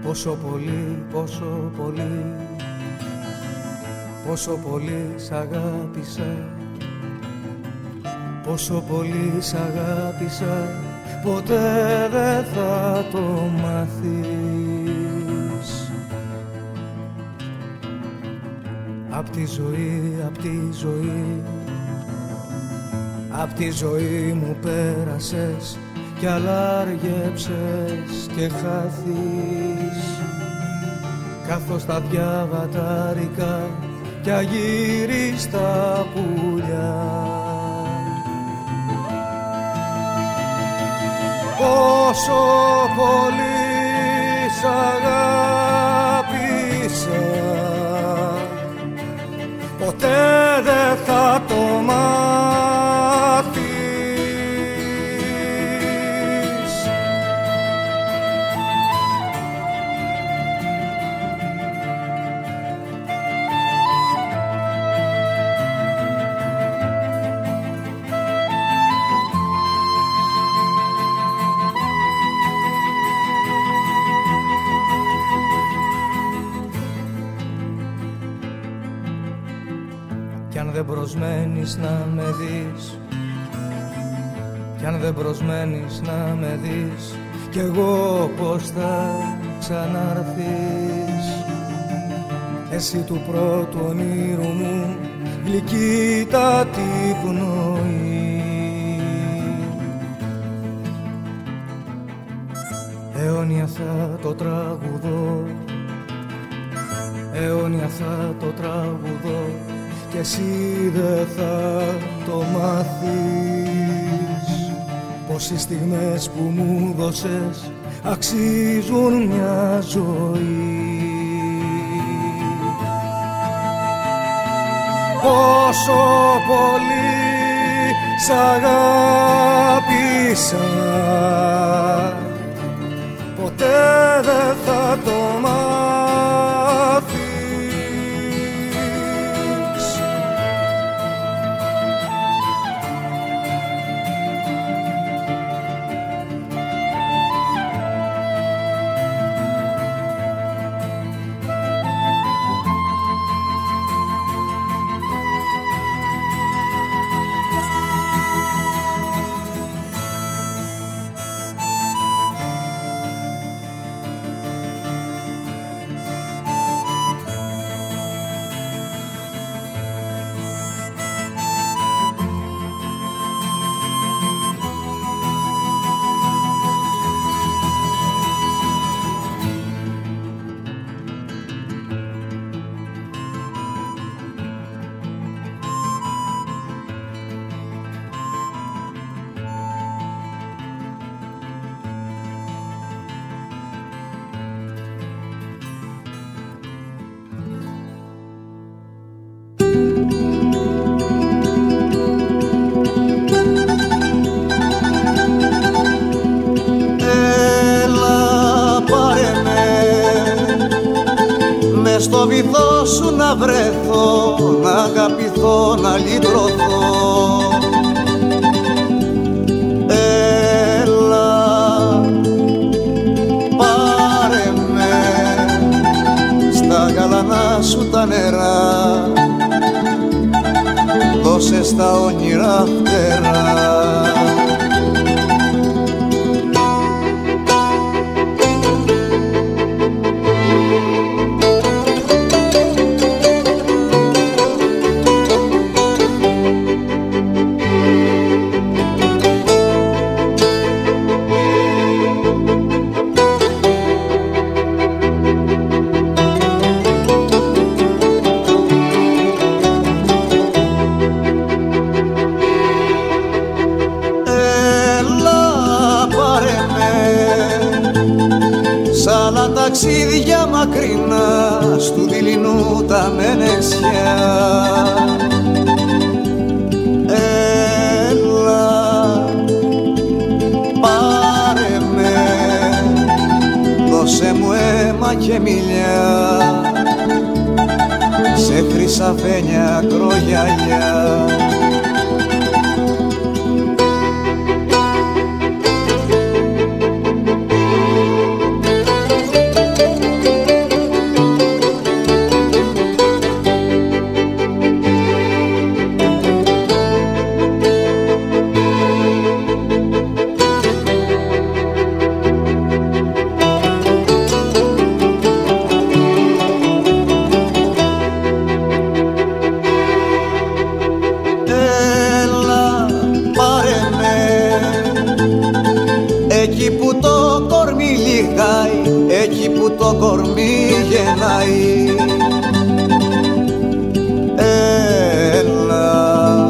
Πόσο πολύ, πόσο πολύ, πόσο πολύ σ' αγάπησα, πόσο πολύ σ' αγάπησα, ποτέ δεν θα το μάθεις. Απ' τη ζωή, απ' τη ζωή, απ' τη ζωή μου πέρασες κι αλάργεψες και χάθεις, καθώς τα διαβατάρικα κι αγύριστα πουλιά. Πόσο πολύ σ' αγάπησα, ποτέ δεν θα το μάθεις. Κι αν δεν προσμένεις να με δεις, κι αν δεν προσμένεις να με δεις, κι εγώ πως θα ξαναρθείς. Εσύ του πρώτου ονείρου μου γλυκύτατη πνοή, αιώνια θα το τραγουδώ, αιώνια θα το τραγουδώ, κι εσύ δεν θα το μάθεις. Πως οι στιγμές που μου δώσες αξίζουν μια ζωή. Πόσο πολύ σ' αγάπησα, ποτέ δεν θα το μάθεις. Στο βυθό σου να βρεθώ, να αγαπηθώ, να λυτρωθώ. Έλα, πάρε με στα γαλανά σου τα νερά, δώσε στα όνειρα φτερά. Ταξίδια μακρινά στου δειλινού τα μενεξιά. Έλα, πάρε με, δώσε μου αίμα και μιλιά, σε χρυσαφένια ακρογιαλιά. εκεί που το κορμί λιγάει, εκεί που το κορμί γεννάει. Έλα,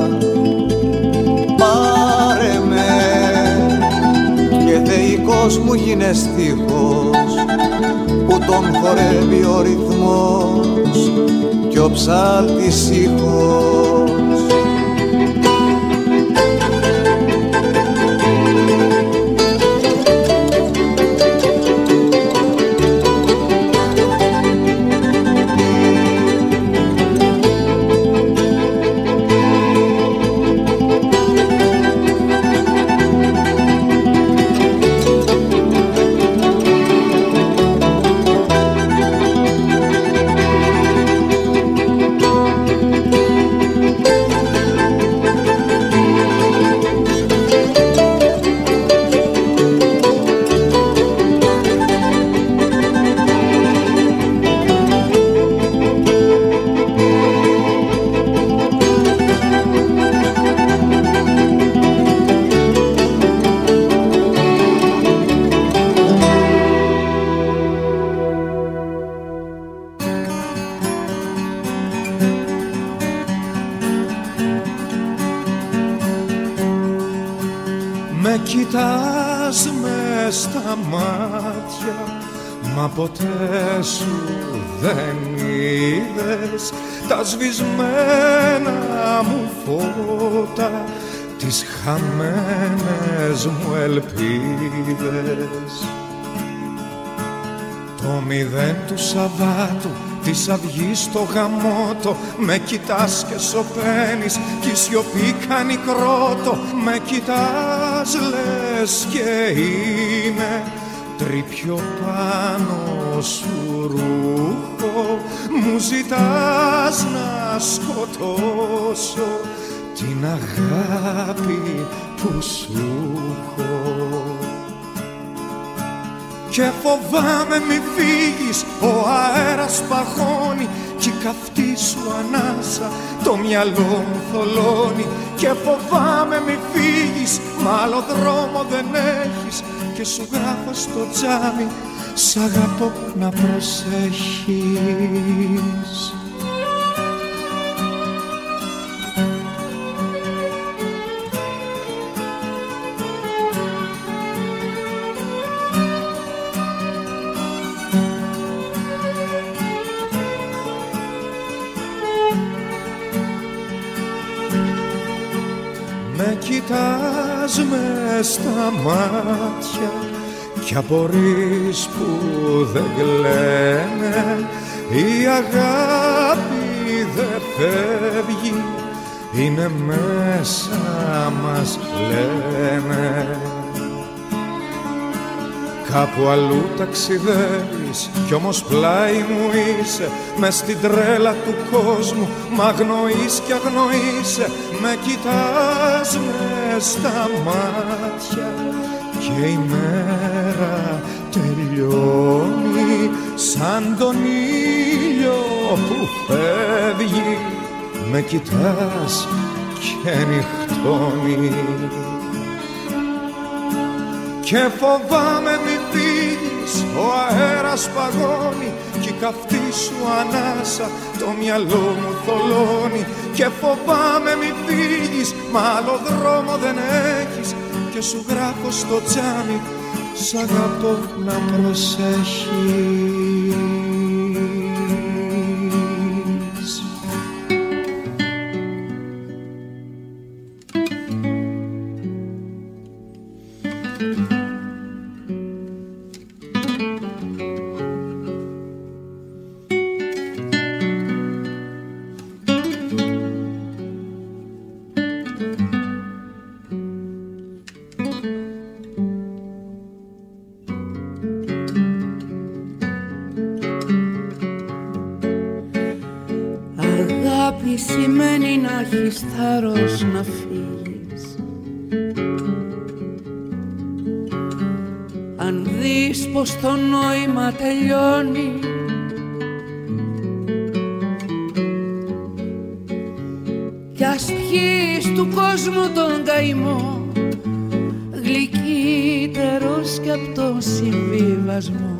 πάρε με και θεϊκός μου γίνε στίχος που τον χορεύει ο ρυθμός κι ο ψάλτης ήχος. Κοιτάς μες στα μάτια, μα ποτέ σου δεν είδες τα σβησμένα μου φώτα, τις χαμένες μου ελπίδες. Το μηδέν του Σαββάτου της αυγής στο γαμότο, με κοιτάς και σωπαίνεις κι η σιωπή κάνει κρότο. Με κοιτάς λες και είναι τρίπιο πάνω σου ρούχο, μου ζητάς να σκοτώσω την αγάπη που σου έχω. Και φοβάμαι μη φύγεις, ο αέρας παγώνει κι η καυτή σου ανάσα το μυαλό μου θολώνει. Και φοβάμαι μη φύγεις, μα άλλο δρόμο δεν έχεις και σου γράφω στο τζάμι σ' αγαπώ να προσέχεις. Με κοιτάς μες στα μάτια κι απορείς που δεν κλαίνε. Η αγάπη δεν φεύγει, είναι μέσα μας λένε. Κάπου αλλού ταξιδεύεις κι όμως πλάι μου είσαι, μες στην τρέλα του κόσμου μ' αγνοείς κι αγνοείσαι. Με κοιτάς μες στα μάτια και η μέρα τελειώνει σαν τον ήλιο που φεύγει. Με κοιτάς και νυχτώνει. Και φοβάμαι μη φύγεις, ο αέρας παγώνει κι η καυτή σου ανάσα το μυαλό μου θολώνει. Και φοβάμαι μη φύγεις, μα άλλο δρόμο δεν έχεις και σου γράφω στο τζάμι σ' αγαπώ να προσέχεις. Σημαίνει να έχεις θάρρος να φύγεις. Αν δεις πως το νόημα τελειώνει, κι ας πιείς του κόσμου τον καημό, γλυκύτερος φως και απ' το συμβιβασμό.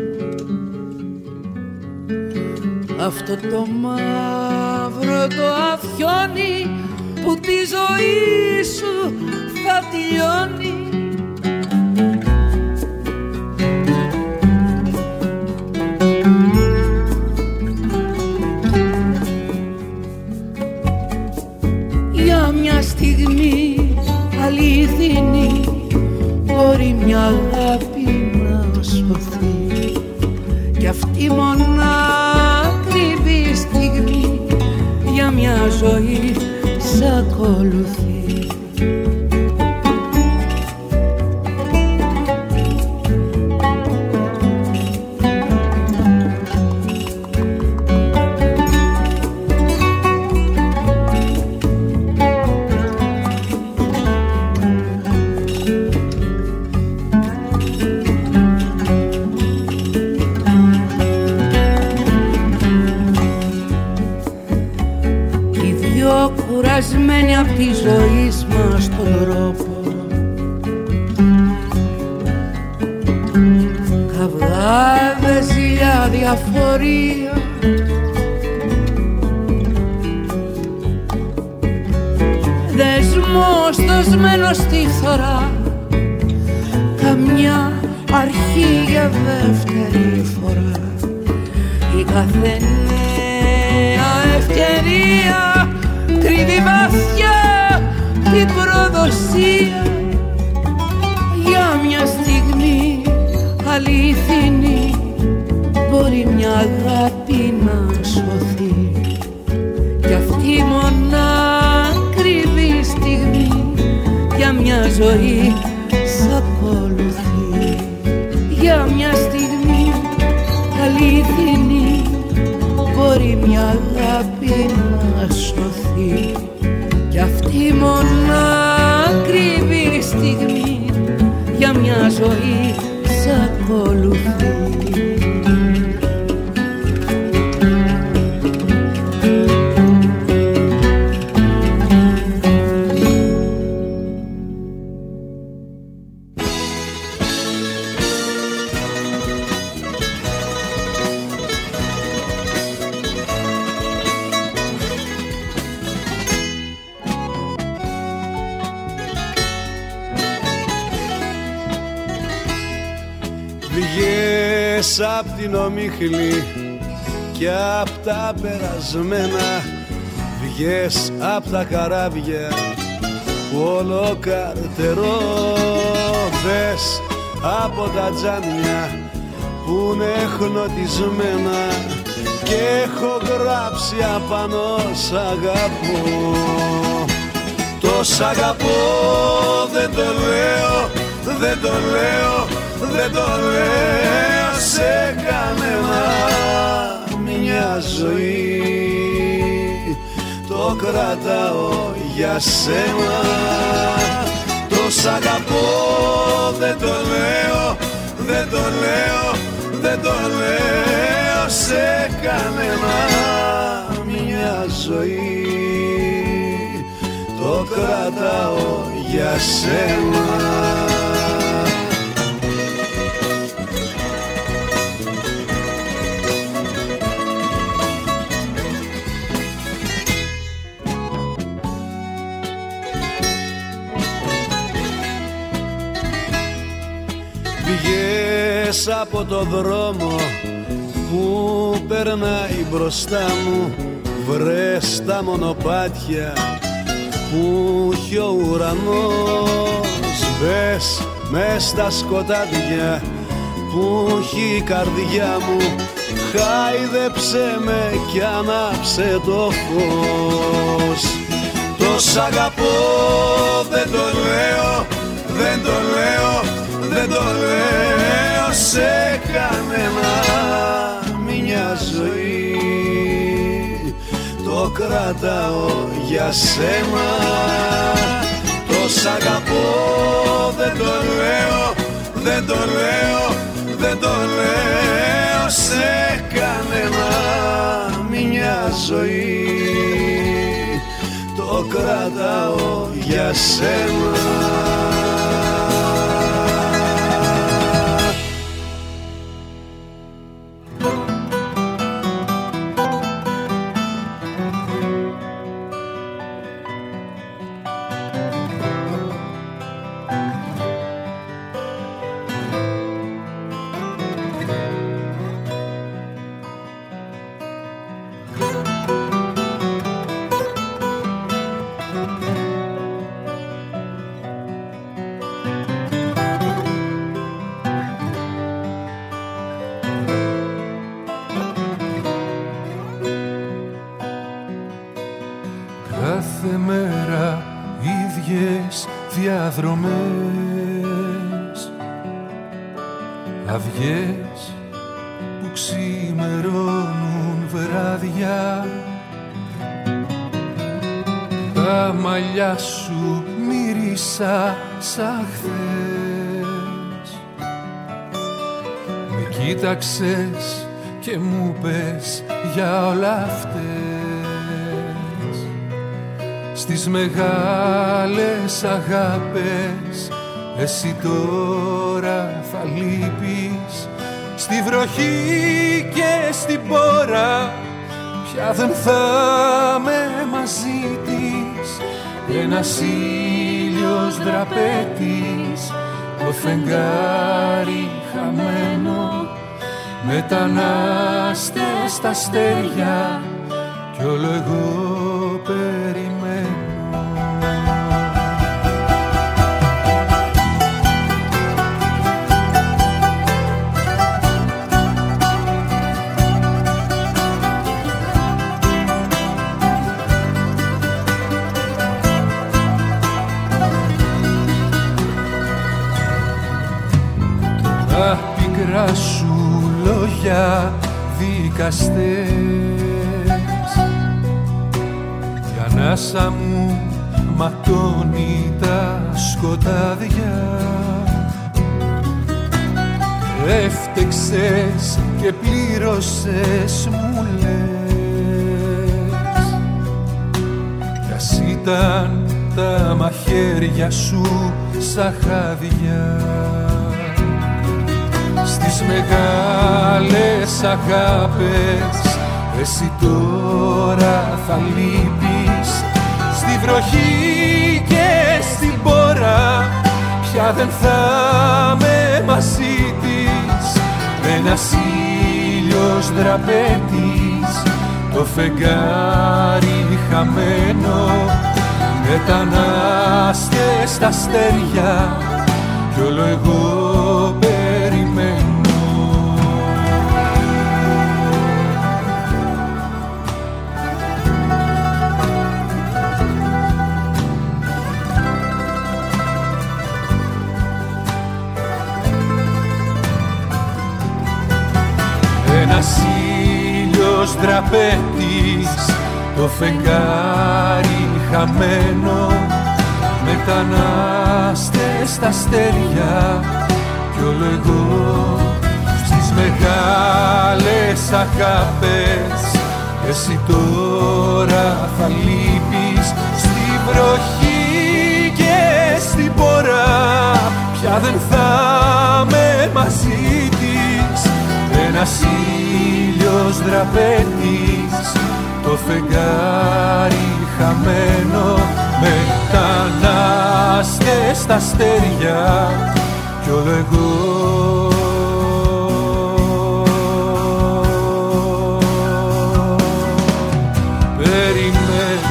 Αυτό το μαύρο το αφιόνι που τη ζωή σου θα τελειώνει. Για μια στιγμή αληθινή μπορεί μια αγάπη να σωθεί, κι αυτή μονά ακριβή στιγμή για μια ζωή σ' ακολουθεί. Κουρασμένοι απ' τη ζωή μας τον τρόπο, καυγάδες για διαφορία, δεσμός δοσμένος στη φθορά, καμιά αρχή για δεύτερη φορά. Η κάθε νέα ευκαιρία κρύβει βαθιά την προδοσία. Για μια στιγμή αληθινή μπορεί μια αγάπη να σωθεί, κι αυτή μονά κρύβει στιγμή για μια ζωή σ' ακολουθεί. Για μια στιγμή αληθινή μπορεί μια αγάπη να σωθεί, κι αυτή μονά κρύβει στιγμή για μια ζωή σ' ακολουθεί. Απ' την ομίχλη και απ' τα περασμένα, βγες απ' τα καράβια που όλο καρτερώ, δες από τα τζάμια που είναι χνοτισμένα και έχω γράψει απάνω σ' αγαπώ. Το σ' αγαπώ δεν το λέω, δεν το λέω, δεν το λέω σε κανένα. Μια ζωή το κρατάω για σένα. Το σ' αγαπώ δεν το λέω, δεν το λέω, δεν το λέω σε κανένα. Μια ζωή το κρατάω για σένα. Βγες από το δρόμο που περνάει μπροστά μου, βρες τα μονοπάτια που έχει ο ουρανός, μπες μες στα σκοτάδια που έχει η καρδιά μου, χάιδεψε με κι ανάψε το φως. Το σ' αγαπώ δεν το λέω, δεν το λέω, δεν το λέω σε κανένα. Μια ζωή το κρατάω για σένα. Το σ' αγαπώ δεν το λέω, δεν το λέω, δεν το λέω σε κανένα. Μια ζωή το κρατάω για σένα. διαδρομές, αυγές που ξημερώνουν βράδια. Τα μαλλιά σου μύρισα σαν χθες. Με κοίταξες και μου πες για όλα αυτές. Στις μεγάλες αγάπες εσύ τώρα θα λείπεις. Στη βροχή και στην πόρα πια δεν θα με μαζί της. Ένας ήλιος δραπέτης, το φεγγάρι χαμένο, μετανάστες στα αστέρια κι όλο εγώ περιμένω. Τα πικρά σου λόγια δικαστές, η ανάσα μου ματώνει τα σκοτάδια. Έφτεξες και πλήρωσες μου λες, κι ας ήταν τα μαχαίρια σου σαν χάδια. Στις μεγάλες αγάπες εσύ τώρα θα λείπεις. Στη βροχή και στην πόρα πια δεν θα με μαζί της. Ένας ήλιος δραπέτης, το φεγγάρι χαμένο, μετανάστες στα αστέρια κι όλο εγώ περιμένω. Ένας ήλιος δραπέτης, το φεγγάρι χαμένο, μετανάστες στα αστέρια κι όλο εγώ. Στις μεγάλες αγάπες εσύ τώρα θα λείπεις. Στη βροχή και στην πόρα πια δεν θα με μαζί της. Ένας ήλιος δραπέτης, το φεγγάρι χαμένο, μετανάστες στα αστέρια κι όλο εγώ περιμένω.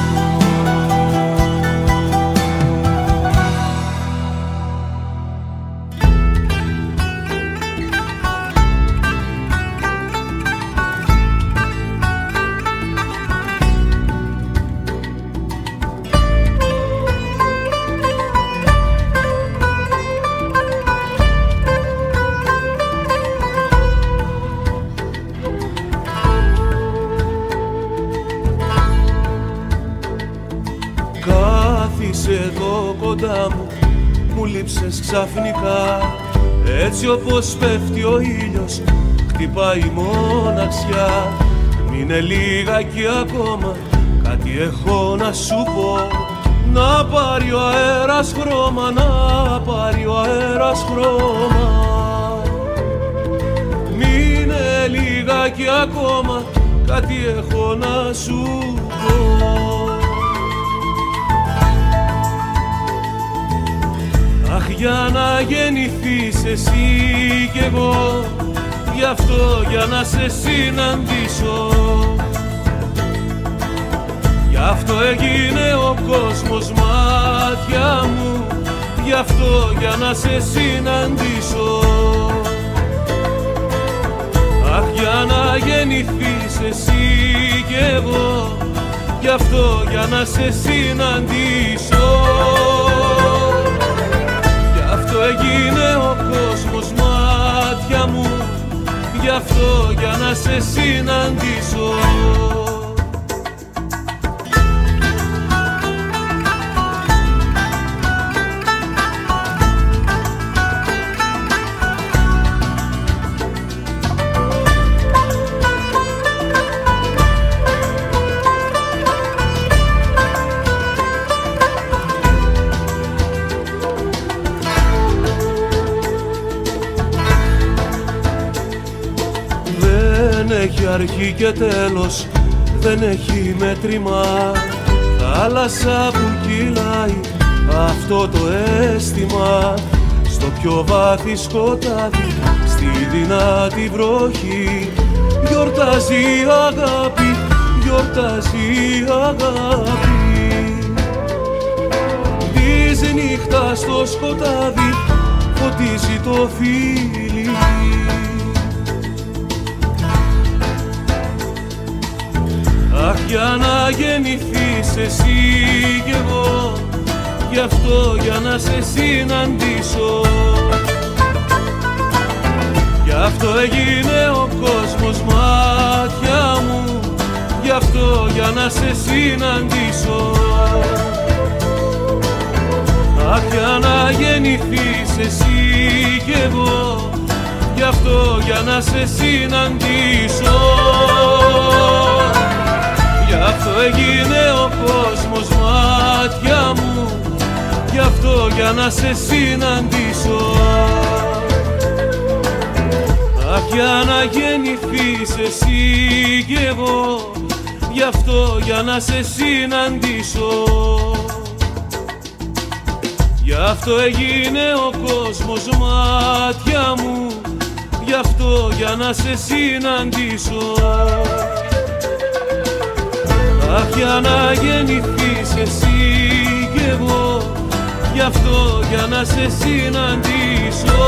Εδώ κοντά μου, μου λείψες ξαφνικά. Έτσι όπως πέφτει ο ήλιος, χτυπάει η μοναξιά. Μείνε λίγακι ακόμα, κάτι έχω να σου πω. Να πάρει ο αέρας χρώμα, να πάρει ο αέρας χρώμα. Μείνε λίγακι ακόμα, κάτι έχω να σου πω. Αχ, για να γεννηθείς εσύ κι εγώ, γι' αυτό για να σε συναντήσω. Γι' αυτό έγινε ο κόσμος μάτια μου, γι' αυτό για να σε συναντήσω. Αχ, για να γεννηθείς εσύ κι εγώ, γι' αυτό για να σε συναντήσω. έγινε ο κόσμος μάτια μου, γι' αυτό για να σε συναντήσω. Έχει αρχή και τέλος, δεν έχει μέτρημα. Θάλασσα που κυλάει αυτό το αίσθημα, στο πιο βάθη σκοτάδι, στη δυνατή βροχή. Γιορτάζει η αγάπη, γιορτάζει η αγάπη. Της νύχτας στο σκοτάδι φωτίζει το φίλι. Αχ, για να γεννηθείς εσύ κι εγώ, γι' αυτό για να σε συναντήσω. Γι' αυτό έγινε ο κόσμος μάτια μου, γι' αυτό για να σε συναντήσω. Αχ, για να γεννηθείς εσύ κι εγώ, γι' αυτό για να σε συναντήσω. Γι' αυτό έγινε ο κόσμος μάτια μου, γι' αυτό για να σε συναντήσω. Αχ, για να γεννηθείς εσύ κι εγώ, γι' αυτό για να σε συναντήσω. Γι' αυτό έγινε ο κόσμος μάτια μου, γι' αυτό για να σε συναντήσω. Αχ, για να γεννηθείς εσύ κι εγώ, γι' αυτό για να σε συναντήσω.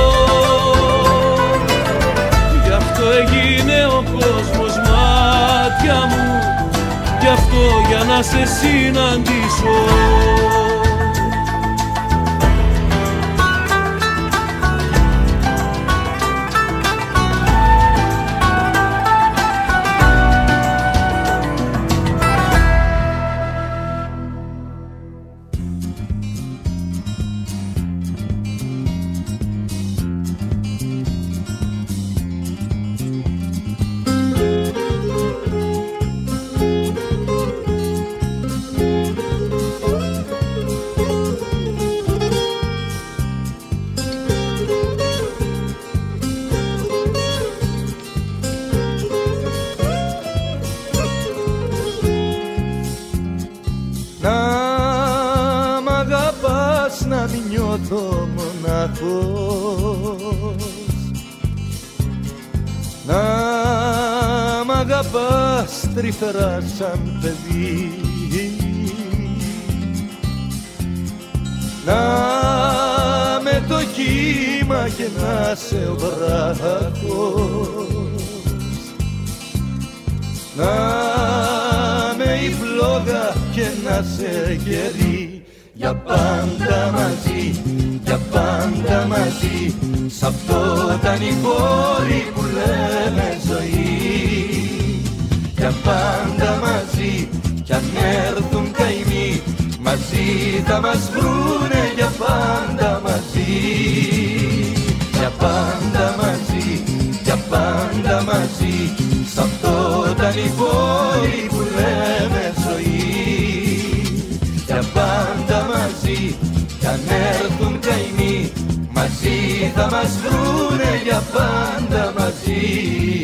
Γι' αυτό έγινε ο κόσμος μάτια μου, γι' αυτό για να σε συναντήσω. Να μ' αγαπάς τρυφερά σαν παιδί, να με το κύμα και να σε ο βράχος, να με η φλόγα και να σε γερί, για πάντα μαζί, για πάντα μαζί, σ' αυτό τα νυχώρι που λέμε ζωή. Για πάντα μαζί, κι αν έρθουν καημοί, μαζί θα μας βρουνε για πάντα μαζί. Για πάντα μαζί, για πάντα μαζί, σ' αυτό τα νυχώρι που λέμε ζωή. Για πάντα μαζί, κι αν έρθουν καημοί, μαζί θα μας βρουνε για πάντα μαζί.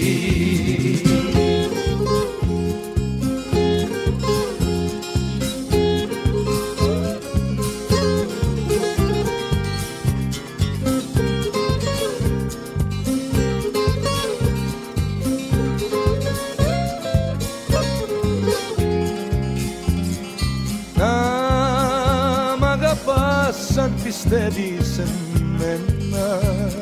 Να μ' αγαπάς σαν πιστεύεις σε μένα,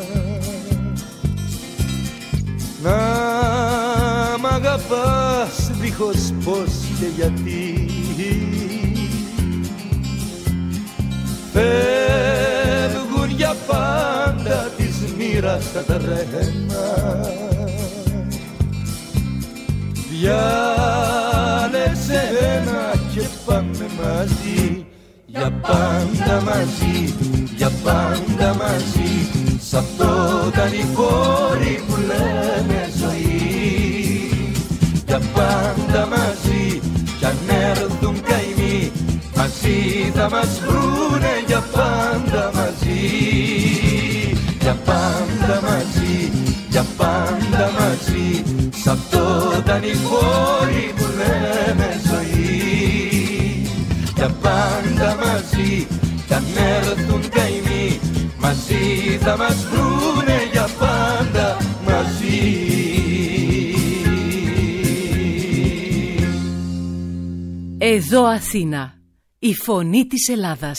να μ' αγαπάς δίχως πώς και γιατί. Φεύγουν για πάντα της μοίρας τα τρένα. Διάλεξε ένα και πάμε μαζί, για πάντα μαζί, για πάντα μαζί, σ' αυτό τα νηφόρη που λέμε ζωή. Για πάντα μαζί, κι αν έρθουν καημοί, μαζί θα μας βρουνε για πάντα μαζί. Για πάντα μαζί, για πάντα μαζί, σ' αυτό τα νηφόρη που λέμε ζωή. Για πάντα μαζί, κι αν έρθουν καημοί, μαζί θα μας βρουνε για πάντα μαζί. Εδώ Αθήνα, η φωνή της Ελλάδας.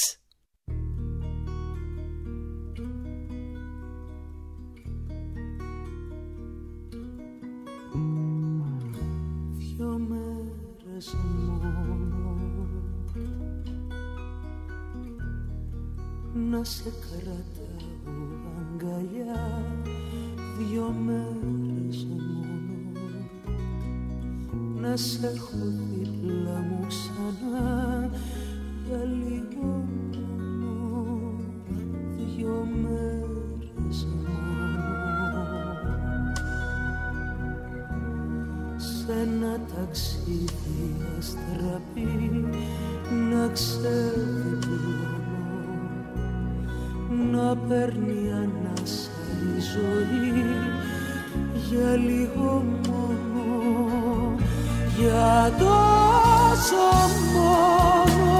Δυο μέρες μόνο να σε κρατάω αγκαλιά. Δυο μέρες μόνο να σε έχω δίπλα μου ξανά. Για λίγο μόνο, δυο μέρες μόνο, σε ένα ταξίδι αστραπή να ξεδιπλώνω, να παίρνει ανάσα η ζωή. Για λίγο μόνο, για τόσο μόνο,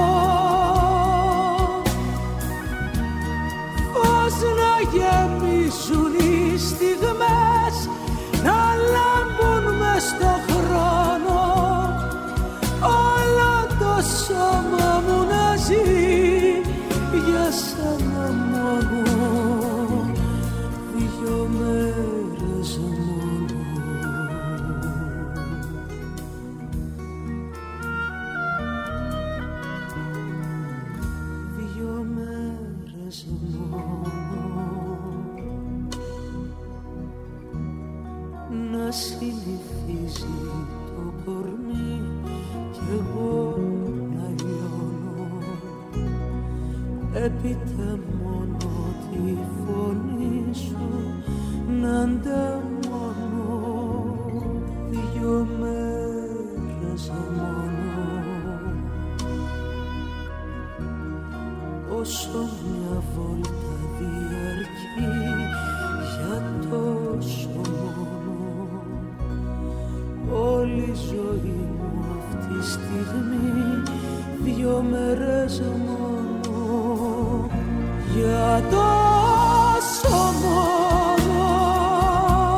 πώς να γεμίσουν οι στιγμές, να λάμπουν μες στο χρόνο, όλο το σώμα μου να ζει για σένα μόνο. Δυο μέρες μόνο, δυο μέρες μόνο, να συνηθίζει το κορμί κι εγώ να λιώνω. Έπειτα μόνο τη φωνή σου να ανταμώνω. Δυο μέρες μόνο, όσο μια βόλτα διαρκεί για τόσο μόνο. Όλη η ζωή μου αυτή τη στιγμή, δυο μέρες μόνο, για τόσο μόνο.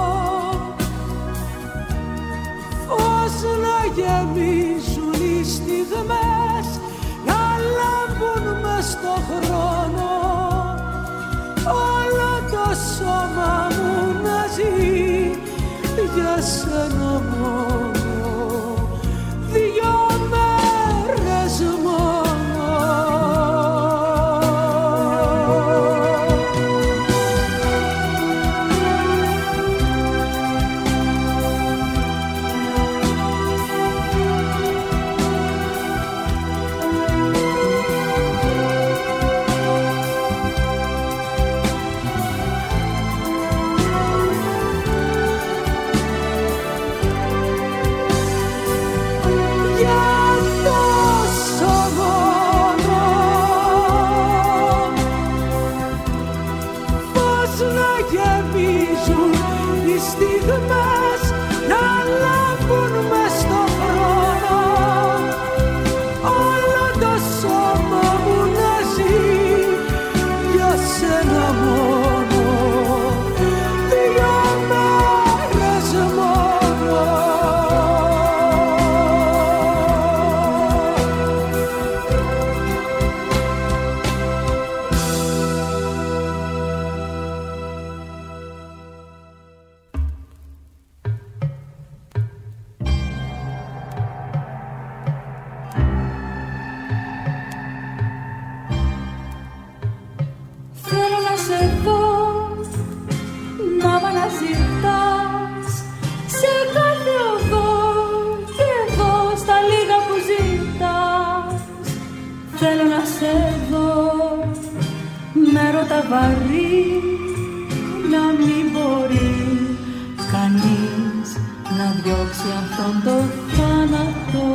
έρωτα βαρύ να μην μπορεί κανείς να διώξει αυτόν τον θάνατο.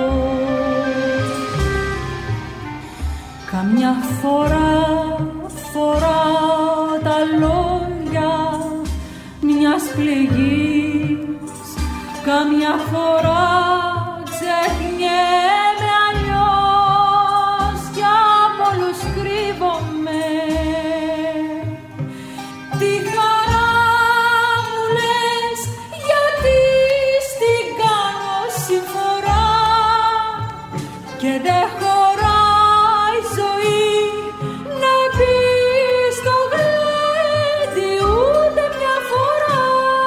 Καμιά φορά τα λόγια μιας πληγής, καμιά φορά ξεχνιέμαι αλλιώς κι από όλους κρύβομαι. Τι χαρά μου λες, γιατί στην κάνω συμφορά και δεν χωράει η ζωή να πει στο γλέντι ούτε μια φορά.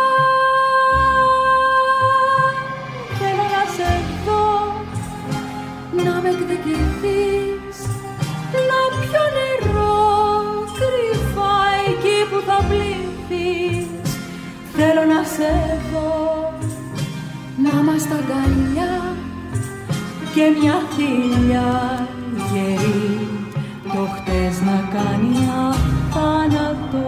Θέλω να σε δω, να με εκδικηθείς, να πιω νερό κρυφά εκεί που θα πλήθεις. Θέλω να σε δω, να είμαστε αγκαλιά και μια θηλιά γερή, το χτες να κάνει αθάνατο.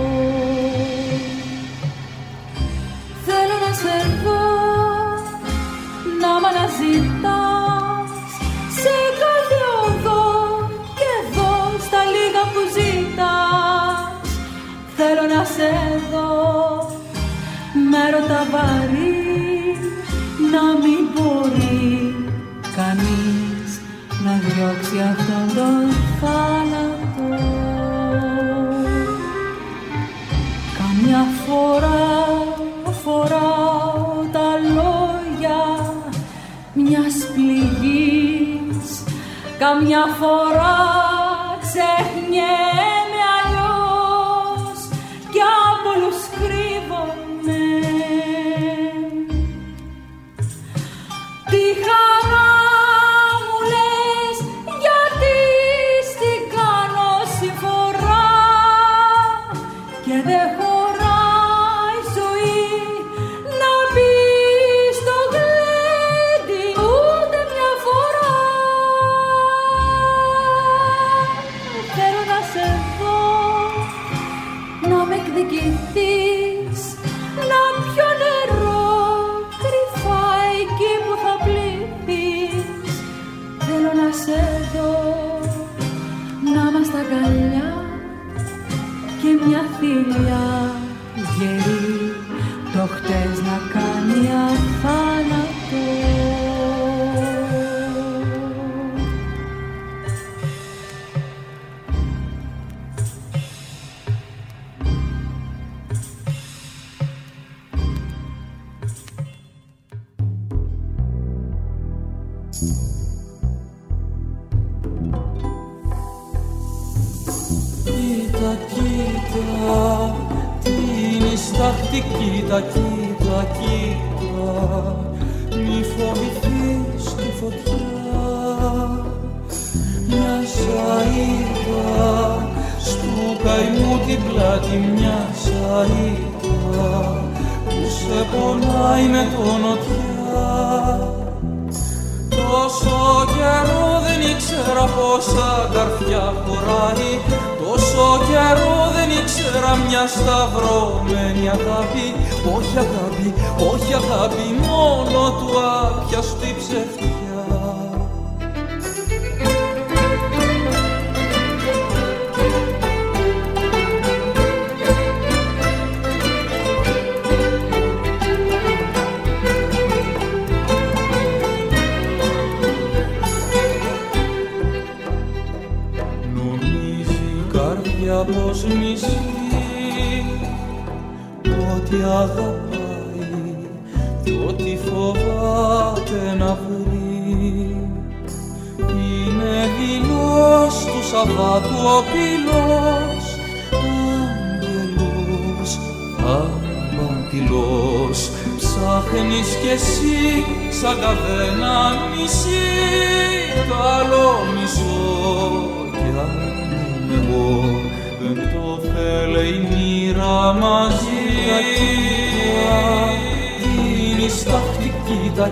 Θέλω να σε δω, να μ' αναζητάς σε κάθε οδό και εδώ στα λίγα που ζητάς. Θέλω να σε δω, με έρωτα βαρύ να μην μπορεί κανείς να διώξει αυτόν τον θάνατο. Καμιά φορά τα λόγια μιας πληγής, καμιά φορά ξεχνιέμαι αλλιώς κι από όλους κρύβομαι. Τι χαρά μου λες, γιατί στην κάνω συμφορά και δεν χωράει η ζωή να μπει στο γλέντι ούτε μια φορά. Θέλω να σε δω, να με εκδικηθείς, να πιω νερό κρυφά εκεί που θα πλήθεις. Θέλω να σε δω, να είμαστε αγκαλιά και μια θηλιά γερή, το χτες να κάνει αθάνατο. Κοίτα, την ιστάχτη, κοίτα, μη φοβηθείς τη φωτιά. Μια σαΐτα στου καημού την πλάτη, μια σαΐτα που σε πονάει με το νοτιά. Τόσο καιρό δεν ήξερα πόσα καρφιά χωράει, τόσο καιρό δεν ήξερα μια σταυρωμένη αγάπη. Όχι αγάπη, όχι αγάπη, μόνο του άπιαστη ψευτιά. Πως μισεί, ότι αγαπάει κι ότι φοβάται να βρει. Είναι δειλός του Σαββάτου ο πύλος, άγγελος, αμπαντηλός. Ψάχνεις κι εσύ σαν καδένα μισή, το άλλο μισό κι αν είμαι εγώ. Δεν το θέλει η μοίρα μαζί. Είναι στάχτη, κοίτα,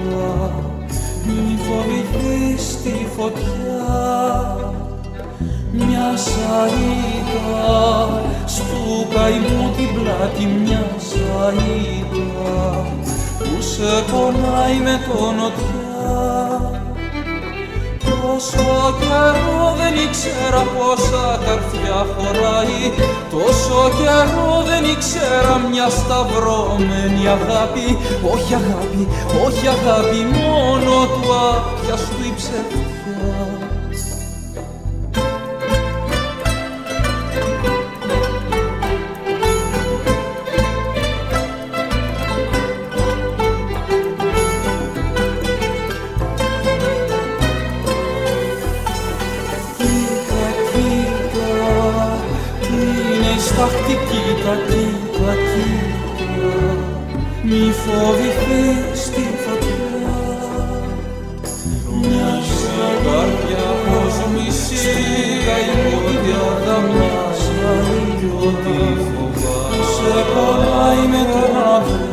μη φοβηθείς τη φωτιά. μια σαΐδα στου καημού την πλάτη, μια σαΐδα που σε πονάει με το νοτιά. Τόσο καιρό δεν ήξερα πόσα καρφιά χωράει, τόσο καιρό δεν ήξερα μια σταυρωμένη αγάπη. Όχι αγάπη, όχι αγάπη, μόνο του άπιαστου η ψευτιά. Κοίτα, κοίτα, κοίτα, μη φοβηθείς τη φωτιά. Μια καρδιά πως μισή καημού την αγάπησα κι ό,τι φοβάμαι σε πονάει με τον αύριο.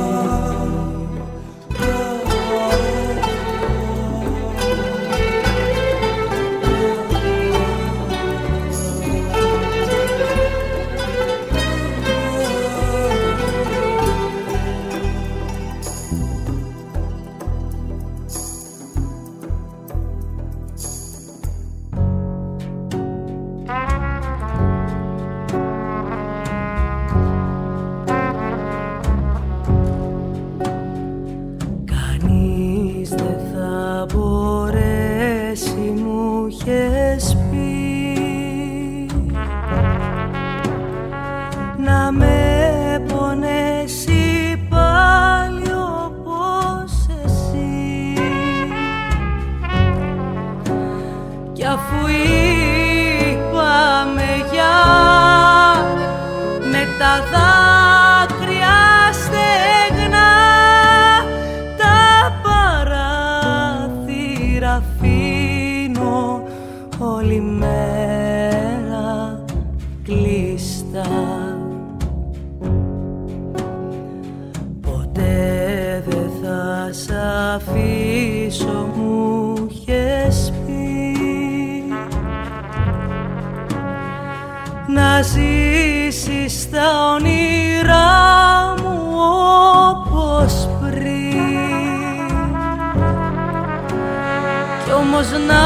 Να ζήσεις στα όνειρά μου όπως πριν, κι όμως να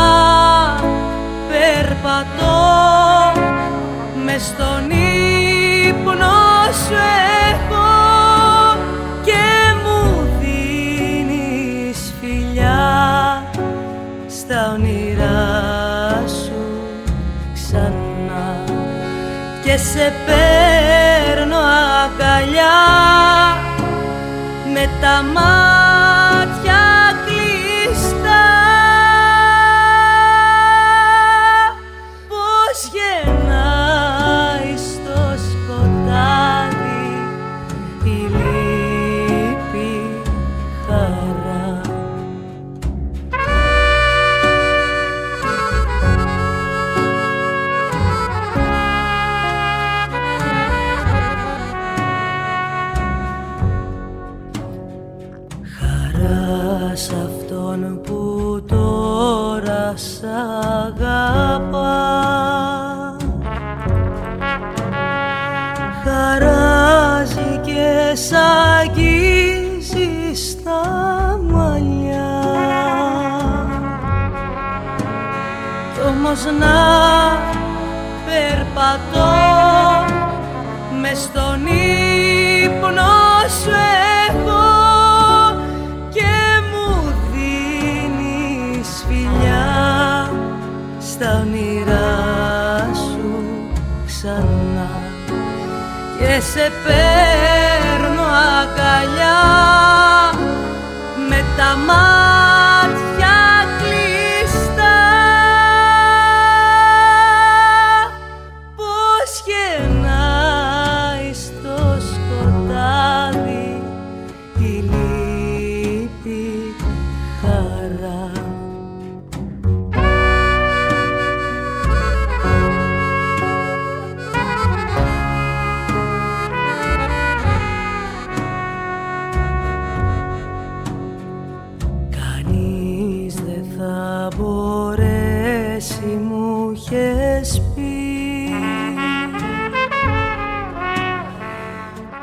περπατώ μες στον ύπνο σου έχω και μου δίνεις φιλιά στα όνειρά σου ξανά και σε παίρνω αγκαλιά με τα μάτια κλειστά. Πώς γεννάει στο σκοτάδι η λύπη χαρά. Σ' αυτόν που τώρα σ' αγαπά, χαράζει και σ' αγγίζει στα μαλλιά, κι όμως να περπατώ μες στον ύπνο σου έχω στα όνειρά σου ξανά και σε παίρνω αγκαλιά με τα μάτια κλειστά. Πώς γεννάει στο σκοτάδι η λύπη χαρά.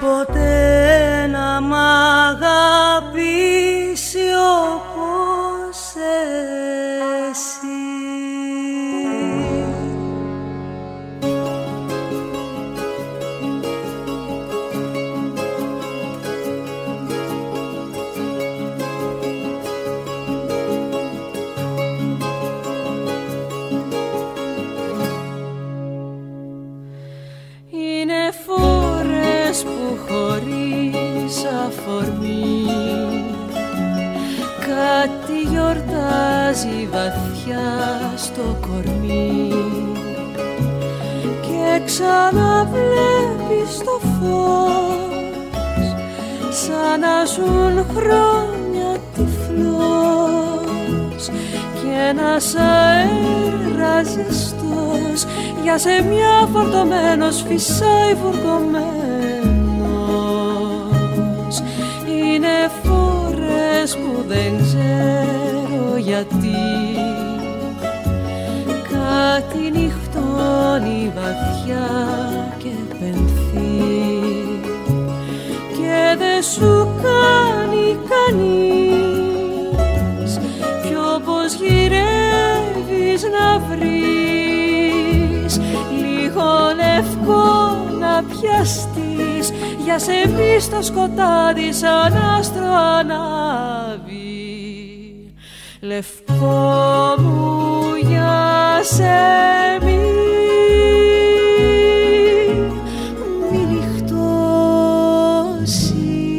ποτέ να μ' αγαπήσει όπως εσύ. Είναι φορές που χωρίς αφορμή κάτι γιορτάζει βαθιά στο κορμί και ξαναβλέπεις το φως σαν να ζουν χρόνια τυφλός και ένας αέρας ζεστός για σε μια φορτωμένος φυσάει βουρκωμένος. Είναι φορές που δεν ξέρω γιατί κάτι νυχτώνει βαθιά και πενθεί και δεν σου κάνει κανείς κι όπως γυρεύεις να βρεις λίγο λευκό να πιαστείς για σε μη στο σκοτάδι σαν άστρο ανάβει λευκό μου για σε μη νυχτώσεις.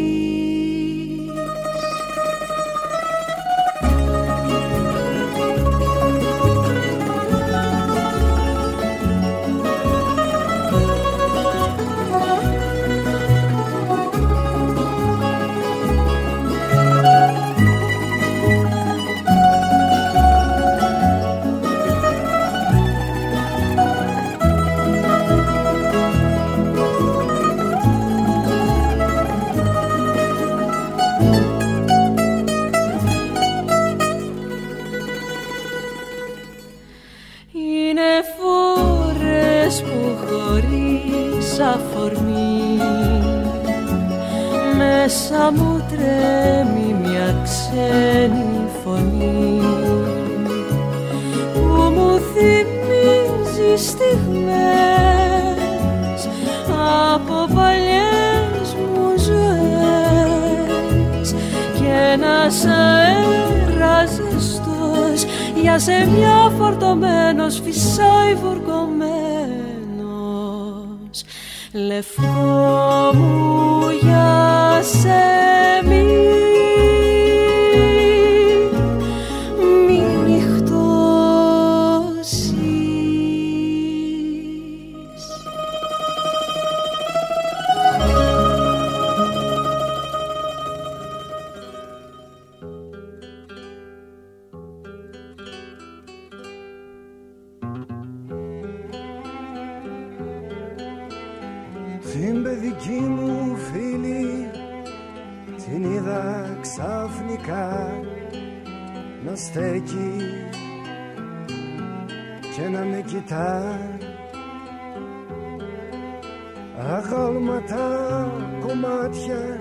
Μέσα μου τρέμει μια ξένη φωνή που μου θυμίζει στιγμές από παλιές μου ζωές και ένας αέρας ζεστός για σε μια φορτωμένος φυσάει βουρκωμένος λευκό μου για σε μη νυχτώσεις. Την παιδική μου φίλη την είδα ξαφνικά να στέκει και να με κοιτά, αγάλματα κομμάτια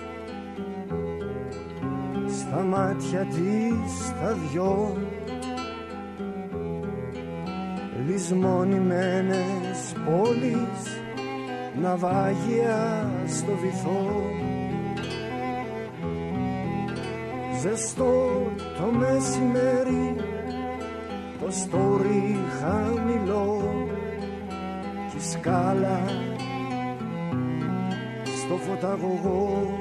στα μάτια της τα δυο, λησμονημένες πόλεις, ναυάγια στο βυθό, ζεστό το μεσημέρι, το στόρι χαμηλό κι η σκάλα στο φωταγωγό,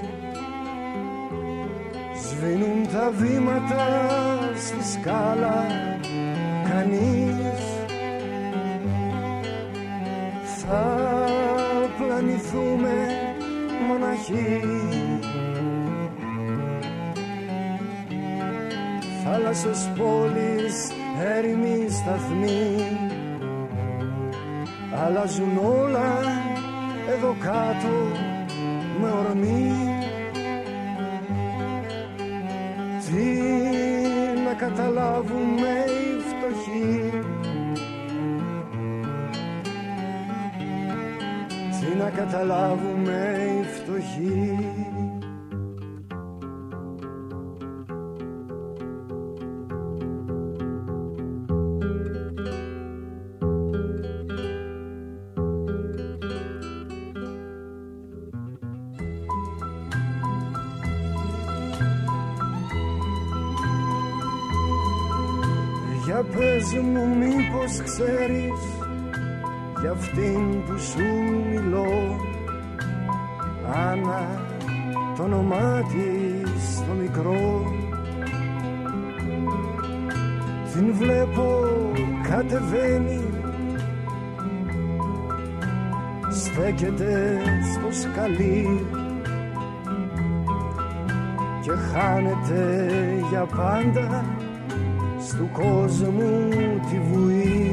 σβήνουν τα βήματα στη σκάλα, κανείς θα πλανηθούμε μοναχοί, θάλασσες πόλεις, έρημοι σταθμοί, αλλάζουν όλα εδώ κάτω με ορμή. Τι να καταλάβουμε οι φτωχοί, τι να να καταλάβουμε οι φτωχοί. Για πες μου μήπως ξέρεις για αυτήν που σου μιλώ, Άννα το όνομά της το μικρό. Την βλέπω κατεβαίνει, στέκεται στο σκαλί και χάνεται για πάντα του κόσμου τη βουή.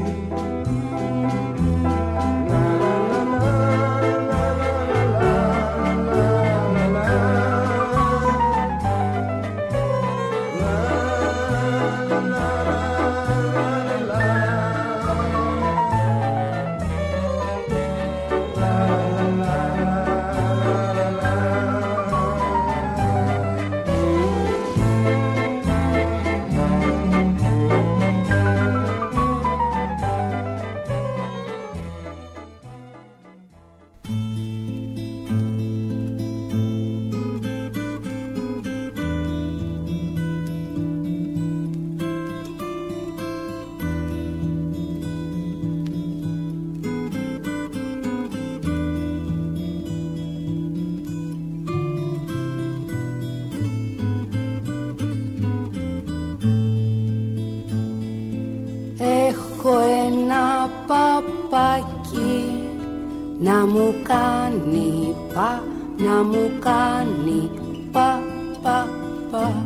Να μου κάνει πα, να μου κάνει πα, πα, πα.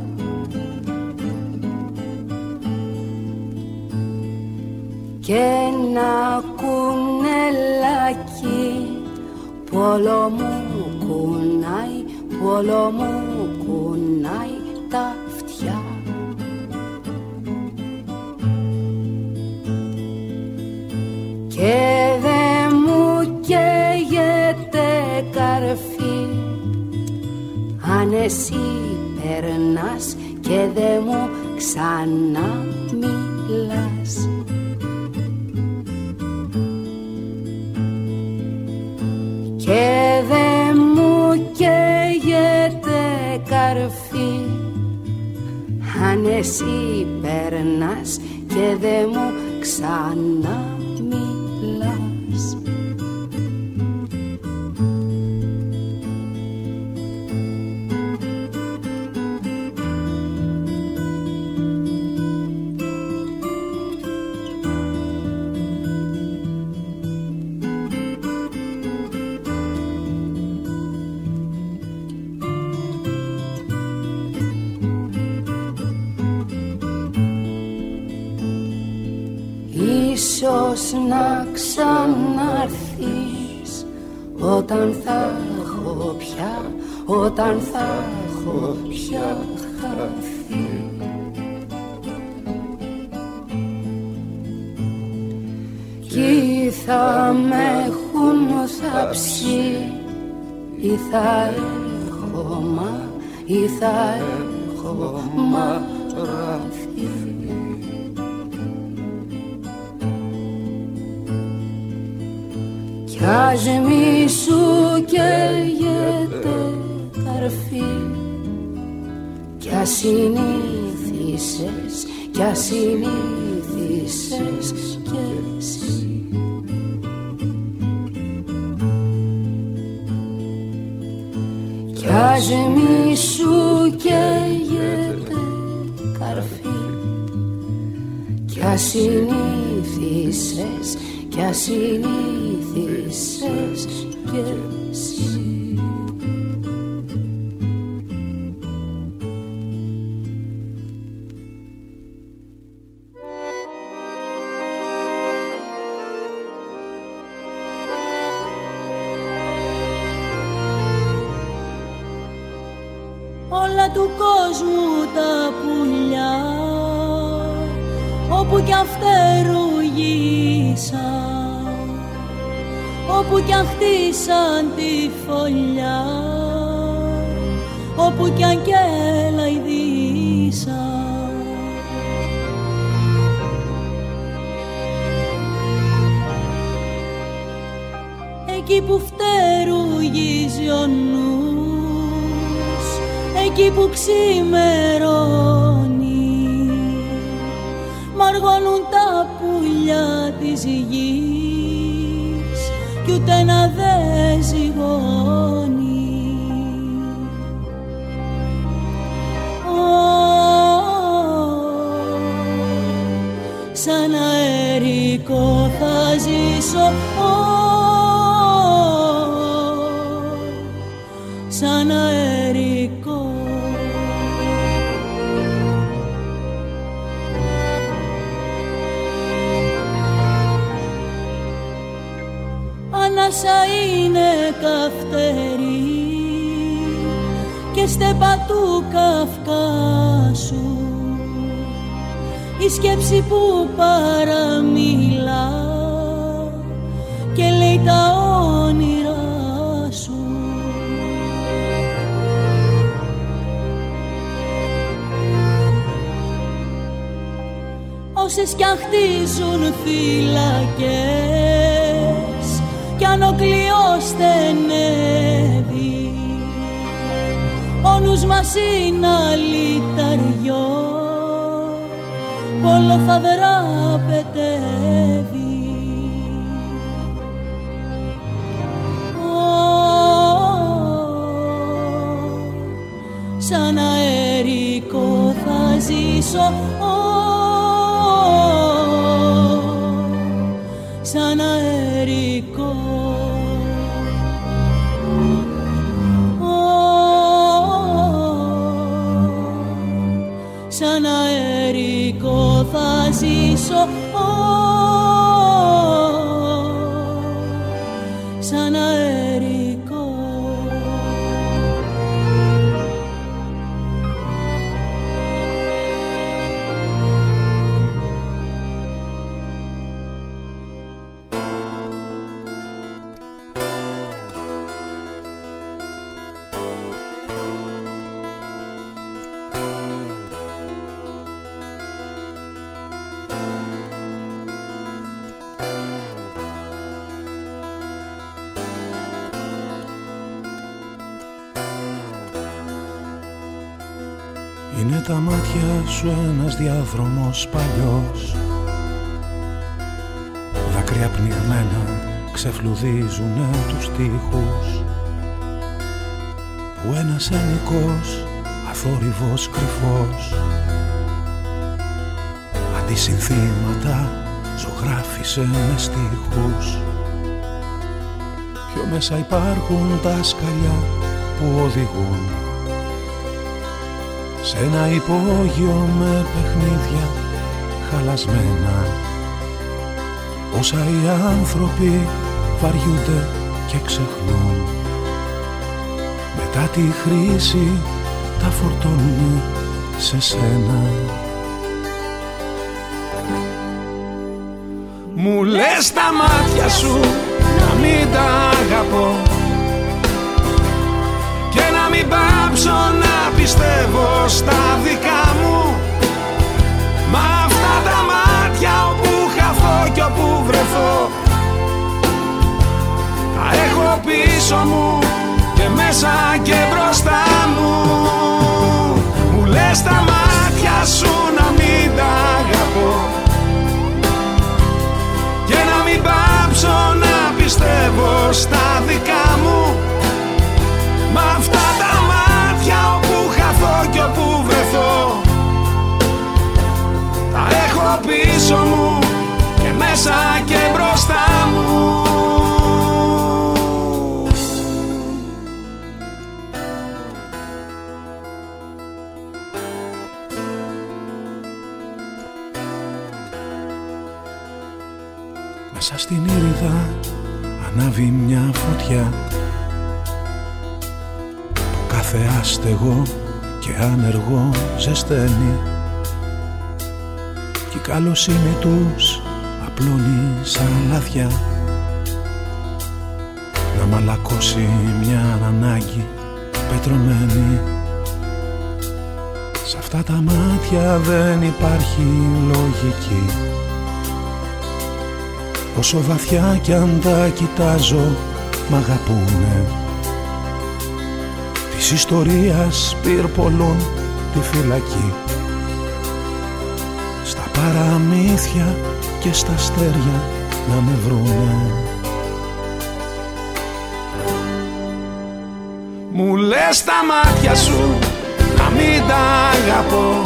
Και ένα κουνελάκι που όλο μου κουνάει, που όλο μου κουνάει τα αυτιά. Και δε μου καίγεται καρφί αν εσύ περνάς και δε μου ξανά μιλάς. Και δε μου καίγεται καρφί αν εσύ περνάς και δε μου ξανά μιλάς. Ίσως να ξανάρθεις όταν θα έχω πια, όταν θα έχω πια χαθεί. Κι θα με έχουν θάψει ή θα έχω ή θα έχω μαραθεί. Κι ας μη σου καίγεται καρφί, κι ας συνήθισες, κι ας συνήθισες κι εσύ. Κι ας μη σου καίγεται καρφί, κι ας συνήθισες, κι ας συνήθισες κι εσύ. Όλα του κόσμου τα πουλιά όπου κι αν φτερουγίσαν, όπου κι αν χτίσαν τη φωλιά, όπου κι αν κελαϊδίσαν. Εκεί που φτερουγίζει ο νους, εκεί που ξημερώνει, μαργώνουν τα πουλιά της γης κι ούτε ένα δε ζυγώνει. Σαν αερικό θα ζήσω, σαν αερικό. Ανάσα είναι καυτερή και στέπα του Καυκάσου, η σκέψη που παραμιλά και λέει τα όνειρά σου. Όσες κι αν χτίζουν φυλακές κι αν ο κλειός στενεύει, ο νους μας είναι αλυταριό, όλο θα δραπετεύει. Σαν αερικό θα ζήσω, σαν αερικό. Σαν αερικό θα ζήσω, σαν αερικό. Είναι τα μάτια σου ένας διάδρομος παλιός, δάκρυα πνιγμένα ξεφλουδίζουνε τους τοίχους, που ένας ενικός αθόρυβος κρυφός αντισυνθήματα ζωγράφισε με στίχους. Πιο μέσα υπάρχουν τα σκαλιά που οδηγούν σε ένα υπόγειο με παιχνίδια χαλασμένα, όσα οι άνθρωποι βαριούνται και ξεχνούν. Μετά τη χρήση τα φορτώνουν σε σένα. Μου λες τα μάτια σου να μην τα αγαπώ και να μην πάψω να πιστεύω στα δικά μου. Μα αυτά τα μάτια όπου χαθώ κι όπου βρεθώ τα έχω πίσω μου και μέσα και μπροστά μου. Μου λες τα μάτια σου να μην τα αγαπώ και να μην πάψω να πιστεύω στα δικά μου. Μα αυτά τα μάτια όπου χαθώ κι όπου βρεθώ τα έχω πίσω μου και μέσα και μπροστά μου. Μέσα στην ήριδα ανάβει μια φωτιά που κάθε άστεγο και άνεργο ζεσταίνει κι η καλοσύνη τους απλώνει σαν λάδια μαλακώσει μια ανάγκη πετρωμένη. Σ' αυτά τα μάτια δεν υπάρχει λογική. Όσο βαθιά κι αν τα κοιτάζω μ' αγαπούνε. Της ιστορίας πυρπολούν τη φυλακή. Στα παραμύθια και στα αστέρια να με βρούνε. Μου λες τα μάτια σου να μην τα αγαπώ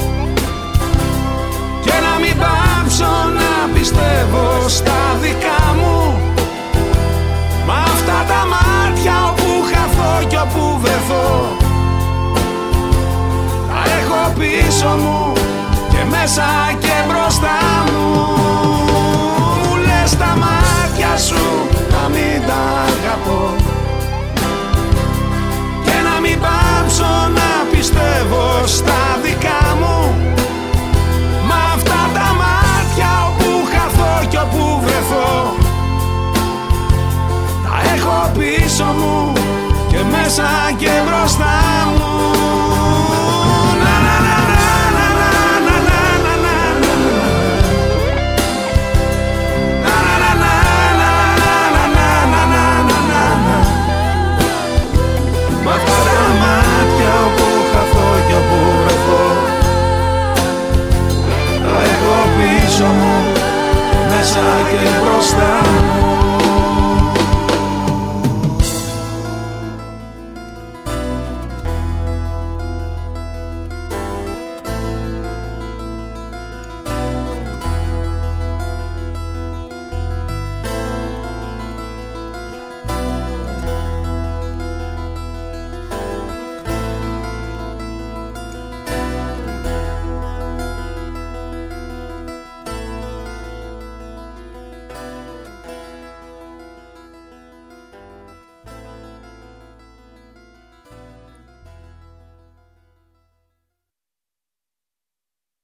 και να μην πάψω να πιστεύω στα δικά μου. Μ' αυτά τα μάτια όπου χαθώ κι όπου βρεθώ τα έχω πίσω μου και μέσα και μπροστά μου. Μου λες τα μάτια σου να μην τα αγαπώ και να μην πάψω να πιστεύω στα δικά μου. Μ' αυτά τα μάτια όπου χαθώ κι όπου βρεθώ τα έχω πίσω μου και μέσα και μπροστά μου. Μ' αυτά τα μάτια όπου χαθώ κι όπου βρεθώ τα έχω πίσω μου και μέσα και μπροστά μου.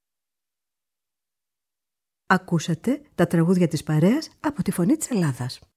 Ακούσατε τα τραγούδια της παρέας από τη Φωνή της Ελλάδας.